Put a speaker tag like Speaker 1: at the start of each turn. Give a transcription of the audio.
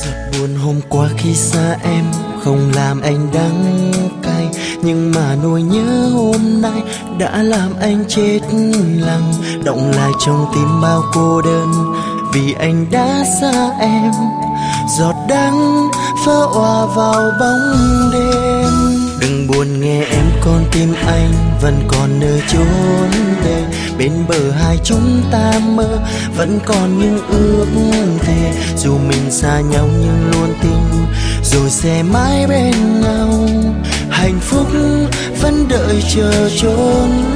Speaker 1: Giọt buồn hôm qua khi xa em không làm anh đắng cay, nhưng mà nỗi nhớ hôm nay đã làm anh chết lặng, động lại trong tim bao cô đơn vì anh đã xa em. Giọt đắng vỡ òa vào bóng đêm. Đừng buồn nghe em, con tim anh vẫn còn nơi chốn đây. Bên bờ hai chúng ta mơ vẫn còn những ước thề, dù mình xa nhau nhưng luôn tin rồi sẽ mãi bên nhau. Hạnh phúc vẫn đợi chờ chốn